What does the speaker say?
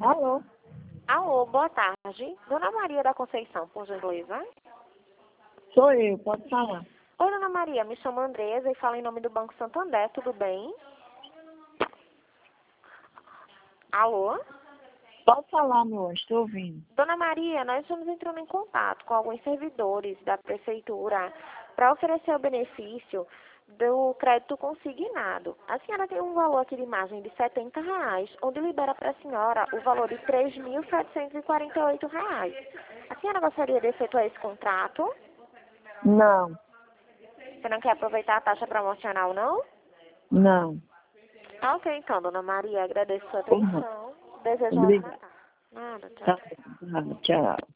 Alô? Alô, boa tarde. Dona Maria da Conceição, por gentileza. Sou eu, pode falar. Oi, Dona Maria, me chamo Andresa e falo em nome do Banco Santander, tudo bem? Alô? Pode falar, meu anjo, estou ouvindo. Dona Maria, nós estamos entrando em contato com alguns servidores da Prefeitura para oferecer o benefício do crédito consignado. A senhora tem um valor aqui de margem de R$ 70, onde libera para a senhora o valor de R$ 3.748. A senhora gostaria de efetuar esse contrato? Não, Você não quer aproveitar a taxa promocional, não? não. Ah, ok, então, Dona Maria, agradeço a sua Uhum. atenção. Desejo uma ótima Obrigada. tarde. Nada, tchau, Tá, tchau. tchau.